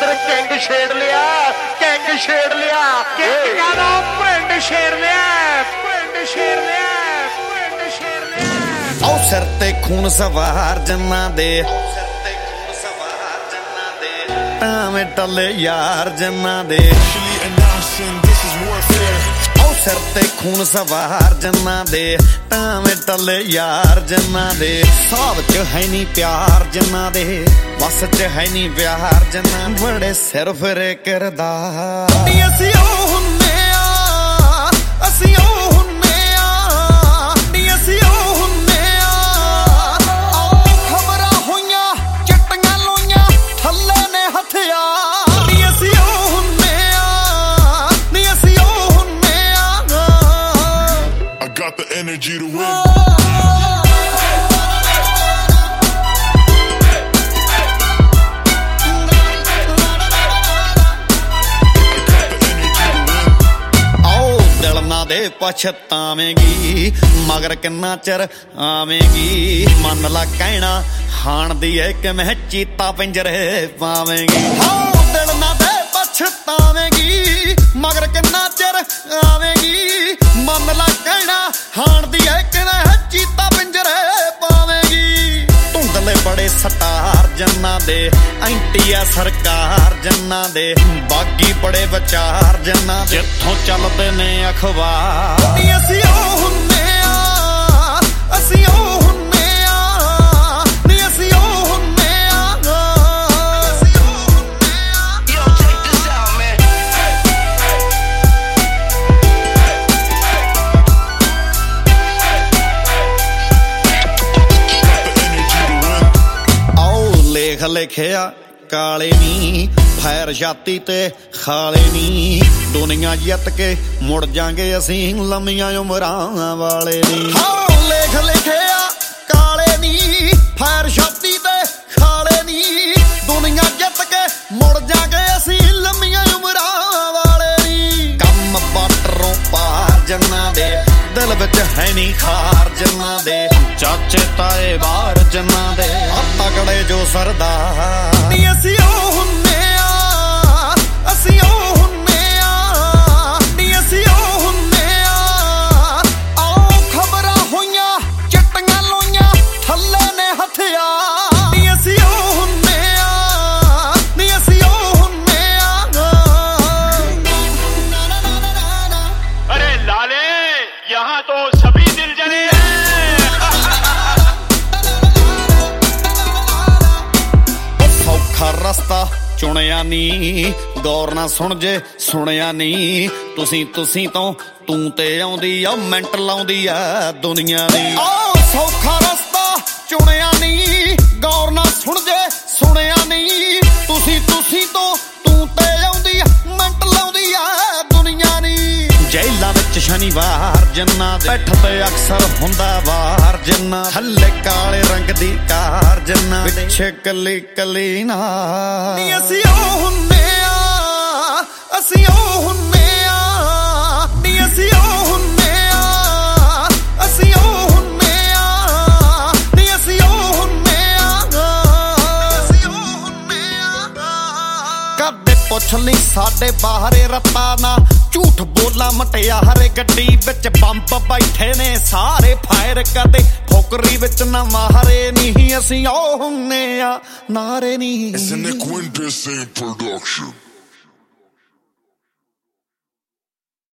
ਉਧਰ ਕਿੰਗ ਛੇੜ ਲਿਆ, ਕਿੰਗ ਛੇੜ ਲਿਆ, ਕਿੰਗਾਂ ਦਾ ਪਿੰਡ ਛੇੜ ਲਿਆ, ਪਿੰਡ ਛੇੜ ਲਿਆ, ਪਿੰਡ ਛੇੜ ਲਿਆ। ਉਹ ਸਿਰ ਤੇ ਖੂਨ ਸਵਾਰ ਜੰਨਾਂ ਦੇ, ਟਾਵੇਂ ਟੱਲੇ ਯਾਰ ਜੰਨਾਂ ਦੇ। ਉਹ ਸਿਰ ਤੇ ਖੂਨ ਸਵਾਰ ਜੰਨਾਂ ਦੇ, ਟਾਵੇਂ ਟੱਲੇ ਯਾਰ ਜੰਨਾਂ ਦੇ। ਸਾਬ ਚ ਹੈ ਨੀ ਪਿਆਰ ਜੰਨਾਂ ਦੇ, ਵਸ ਚ ਹੈ ਨੀ ਪਿਆਰ ਜੰਨਾਂ ਦੇ। ਬੜੇ ਸਿਰ ਫਿਰੇ ਕਿਰਦਾਰ ਅਸੀਂ ਉਹ ਹੁੰਨੇ ਆ, ਅਸੀਂ ਉਹ ਹੁੰਨੇ ਆ, ਨੀ ਅਸੀਂ ਉਹ ਹੁੰਨੇ ਆ। ਖਬਰਾਂ ਹੋਈਆਂ ਚਿੱਟੀਆਂ ਲੋਈਆਂ ਥੱਲੇ ਨੇ ਹਥਿਆਰ, ਨੀ ਅਸੀਂ ਉਹ ਹੁੰਨੇ ਆ, ਨੀ ਅਸੀਂ ਉਹ ਹੁੰਨੇ ਆ। I got the energy to win. ਦੇ ਪਛਤਾਵੇਂਗੀ ਮਗਰ ਕਿੰਨਾ ਚਿਰ ਆਵੇਂਗੀ। ਮੰਨ ਲਾ ਕਹਿਣਾ ਹਾਣ ਦੀ ਏ ਕਿ ਮੈਂ ਚੀਤਾ ਪਿੰਜਰੇ ਪਾਵੇਂਗੀ। ਦਿਲ ਨਾ ਦੇ ਪਛਤਾਵੇਂਗੀ ਮਗਰ ਕਿੰਨਾ ਚਿਰ ਆਵੇਂਗੀ। ਮੰਨ ਲਾ ਕਹਿਣਾ ਹਾਣ ਦੀ ਏ ਕਿ ਮੈਂ ਚੀਤਾ ਪਿੰਜਰੇ ਪਾਵੇਂਗੀ। ਧੁੰਦਲੇ ਬੜੇ ਸਟਾਰ ਜੰਨਾਂ ਦੇ, ਐਂਟੀ ਆ ਸਰਕਾਰ ਜੰਨਾਂ ਦੇ। ਬਾਗੀ ਬੜੇ ਵਿਚਾਰ ਜੰਨਾਂ ਦੇ, ਜਿੱਥੋਂ ਚੱਲਦੇ ਨੇ ਅਖਬਾਰ। ਅਸੀਂ ਉਹ ਹੁੰਨੇ ਆ, ਅਸੀਂ ਉਹ ਹੁੰਨੇ ਆ, ਨੀ ਅਸੀਂ ਉਹ ਹੁੰਨੇ ਆ, ਅਸੀਂ ਉਹ ਹੁੰਨੇ ਆ। Yo, check this out, man. ਆਓ ਲੇਖ ਲਿਖਿਆ ਕਾਲੇ ਨੀ, ਫੈਰ ਛਾਤੀ ਤੇ ਖਾਲੇ ਨੀ। ਦੁਨੀਆ ਜਿੱਤ ਕੇ ਮੁੜ ਜਾਂਗੇ ਅਸੀਂ, ਲੰਮੀਆਂ ਉਮਰਾਂ ਵਾਲੇ ਨੀ। ਲੇਖ ਲਿਖਿਆ ਕਾਲੇ ਨੀ, ਫੈਰ ਛਾਤੀ ਤੇ ਖਾਲੇ ਨੀ। ਦੁਨੀਆ ਜਿੱਤ ਕੇ ਮੁੜ ਜਾਂਗੇ ਅਸੀਂ, ਲੰਮੀਆਂ ਉਮਰਾਂ ਵਾਲੇ ਨੀ। ਕੰਮ ਬਾਟਰੋਂ ਪਾਰ ਜੰਨਾਂ ਦੇ, ਦਿਲ ਵਿੱਚ ਹੈ ਨੀ ਖਾਰ ਜੰਨਾਂ ਦੇ। ਚਾਚੇ ਤਾਏ ਬਾਹਰ ਜੰਨਾਂ ਦੇ, ਤਗੜੇ ਜੋ ਸਰਦਾਰ। ਨੀ ਅਸੀਂ ਉਹ ਹੁੰਨੇ ਆ, ਅਸੀਂ ਉਹ ਹੁੰਨੇ ਆ, ਨੀ ਅਸੀਂ ਉਹ ਹੁੰਨੇ ਆ। ਆਓ ਖਬਰਾਂ ਹੋਈਆਂ ਚਿੱਟੀਆਂ ਲੋਈਆਂ ਥੱਲੇ ਨੇ ਹਥਿਆਰ, ਨੀ ਅਸੀਂ ਉਹ ਹੁੰਨੇ ਆ, ਨੀ ਅਸੀਂ ਉਹ ਹੁੰਨੇ ਆ। अरे लाले यहाँ तो सभी दिल जले ਸੌਖਾ ਰਸਤਾ ਚੁਣਿਆ ਨੀ, ਗੌਰ ਨਾ ਸੁਣ ਜੇ ਸੁਣਿਆ ਨੀ। ਤੁਸੀਂ ਤੋਂ ਤੂੰ ਤੇ ਆਉਂਦੀ ਆ, ਮਿੰਟ ਲਾਉਂਦੀ ਆ ਦੁਨੀਆ ਦੀ। ਸੌਖਾ ਰਸਤਾ ਚੁਣਿਆ ਨੀ, ਗੌਰ ਨਾ ਸੁਣ ਜੇ ਸੁਣਿਆ ਨੀ। ਤੁਸੀਂ ਤੋਂ ਤੂੰ ਤੇ ਆਉਂਦੀ ਆ, ਮਿੰਟ ਲਾਉਂਦੀ ਆ ਦੁਨੀਆ ਨੀ। ਜੇਲਾਂ ਵਿੱਚ ਸ਼ਨੀਵਾਰ ਜੰਨਾਂ ਦੇ, ਬੈਠ ਤੇ ਅਕਸਰ ਹੁੰਦਾ ਵਾਰ ਜੰਨਾਂ। ਥੱਲੇ ਕਾਲੇ ਰੰਗ ਦੀ ਕਾਰ ਜੰਨਾਂ, ਪਿੱਛੇ ਕੱਲੀ ਕੱਲੀ ਨਾ। ਨੀ ਅਸੀਂ ਉਹ ਹੁੰਨੇ ਆ, ਅਸੀਂ ਉਹ ਹੁੰਨੇ ਆ, ਨੀ ਅਸੀਂ ਉਹ ਹੁੰਨੇ ਆ, ਅਸੀਂ ਉਹ ਹੁੰਨੇ ਆ, ਨੀ ਅਸੀਂ ਉਹ ਹੁੰਨੇ ਆ, ਅਸੀਂ ਉਹ ਹੁੰਨੇ ਆ। ਕਦੇ ਪੁੱਛ ਲਈ ਸਾਡੇ ਬਾਹਰੇ ਰੱਤਾ ਨਾ, ਝੂਠ ਬੋਲਾ ਮਟਿਆਰੇ। ਗੱਡੀ ਵਿੱਚ ਬੰਬ ਬੈਠੇ ਨੇ ਸਾਰੇ, ਫਾਇਰ ਕਰਦੇ ਫੋਕਰੀ ਵਿੱਚ ਨਾ ਮਾਰੇ। ਨਹੀਂ ਅਸੀਂ ਉਹ ਹੁੰਨੇ ਆ, ਨਾਰੇ ਨਹੀਂ। It's an Equindus production.